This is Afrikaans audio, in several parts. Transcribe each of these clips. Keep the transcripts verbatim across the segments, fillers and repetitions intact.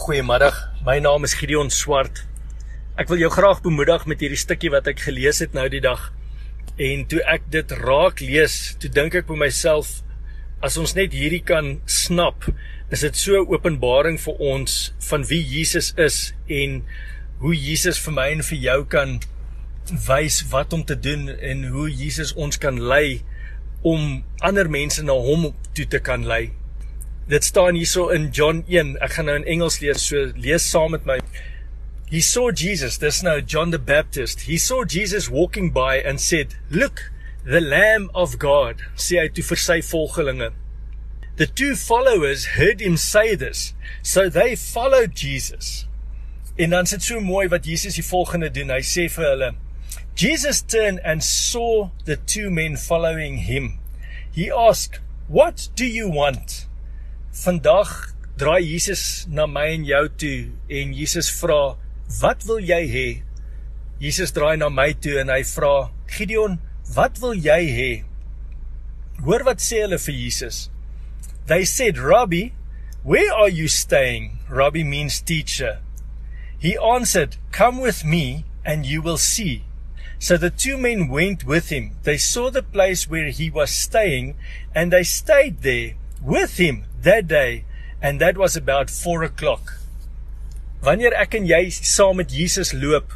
Goeiemiddag, my naam is Gideon Swart. Ek wil jou graag bemoedig met hierdie stukkie wat ek gelees het nou die dag. En toe ek dit raak lees, toe dink ek by myself, as ons net hierdie kan snap, is dit so 'n openbaring vir ons van wie Jesus is en hoe Jesus vir my en vir jou kan wys wat om te doen en hoe Jesus ons kan lei om ander mense na hom toe te kan lei. Dit staan hierso in John one, ek gaan nou in Engels lees, so lees saam met my. He saw Jesus, this is now John the Baptist, he saw Jesus walking by and said, "Look, the Lamb of God," sê hy toe vir sy volgelinge. The two followers heard him say this, so they followed Jesus. En dan is dit so mooi wat Jesus die volgende doen, hy sê vir hulle, Jesus turned and saw the two men following him. He asked, "What do you want?" Vandag draai Jesus na my en jou toe en Jesus vra, "Wat wil jy hê?" Jesus draai na my toe en hy vra, "Gideon, wat wil jy hê?" Hoor wat sê hulle vir Jesus. They said, "Rabbi, where are you staying?" Rabbi means teacher. He answered, "Come with me and you will see." So the two men went with him. They saw the place where he was staying and they stayed there with him that day, and that was about four o'clock. Wanneer ek en jy saam met Jesus loop,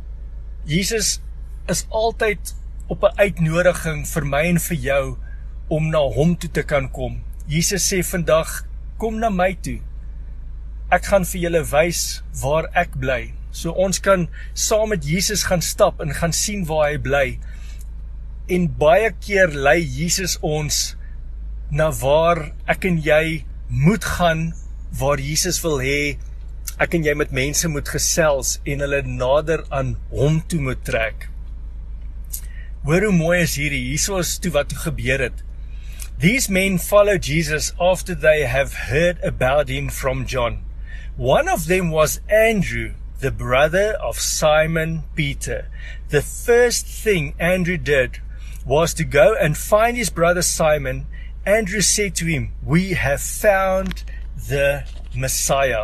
Jesus is altyd op 'n uitnodiging vir my en vir jou om na hom toe te kan kom. Jesus sê vandag, kom na my toe. Ek gaan vir julle wys waar ek bly. So ons kan saam met Jesus gaan stap en gaan sien waar hy bly. En baie keer lei Jesus ons na waar ek en jy moet gaan, waar Jesus wil hê, ek en jy met mense moet gesels en hulle nader aan hom toe moet trek. Hoor hoe mooi is hierdie, hierso is toe wat gebeur het. These men follow Jesus after they have heard about him from John. One of them was Andrew, the brother of Simon Peter. The first thing Andrew did was to go and find his brother Simon. Andrew said to him, "We have found the Messiah."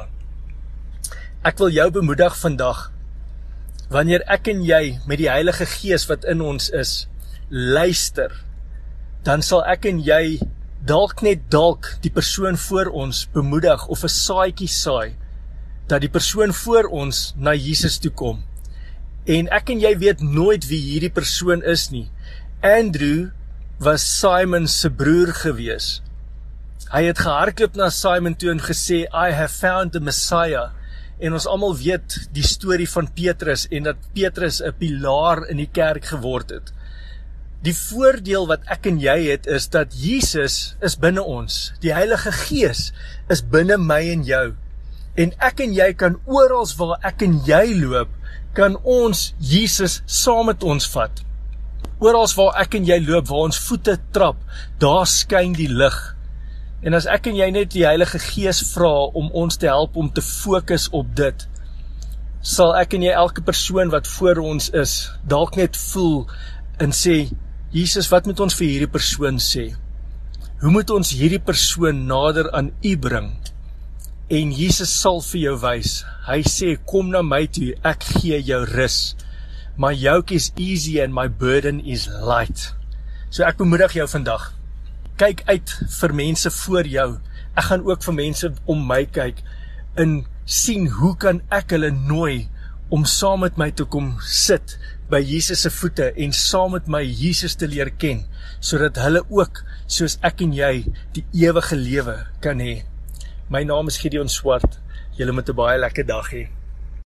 Ek wil jou bemoedig vandag, wanneer ek en jy met die Heilige Gees wat in ons is, luister, dan sal ek en jy dalk net dalk die persoon voor ons bemoedig of 'n saadjie saai, dat die persoon voor ons na Jesus toe kom. En ek en jy weet nooit wie hierdie persoon is nie. Andrew was Simon se broer gewees. Hy het gehardloop na Simon toe en gesê, "I have found the Messiah." En ons almal weet die storie van Petrus en dat Petrus 'n pilaar in die kerk geword het. Die voordeel wat ek en jy het is dat Jesus is binne ons. Die Heilige Gees is binne my en jou. En ek en jy kan oral waar ek en jy loop, kan ons Jesus saam met ons vat. Oral waar ek en jy loop, waar ons voete trap, daar skyn die lig. En as ek en jy net die Heilige Gees vra om ons te help om te fokus op dit, sal ek en jy elke persoon wat voor ons is, dalk net voel en sê, Jesus, wat moet ons vir hierdie persoon sê? Hoe moet ons hierdie persoon nader aan U bring? En Jesus sal vir jou wys. Hy sê, kom na my toe, ek gee jou rus. My yoke is easy and my burden is light. So ek bemoedig jou vandag. Kyk uit vir mense voor jou. Ek gaan ook vir mense om my kyk en sien hoe kan ek hulle nooi om saam met my te kom sit by Jesus se voete en saam met my Jesus te leer ken, sodat hulle ook, soos ek en jy, die ewige lewe kan hê. My naam is Gideon Swart. Julle moet 'n baie lekker dag hê.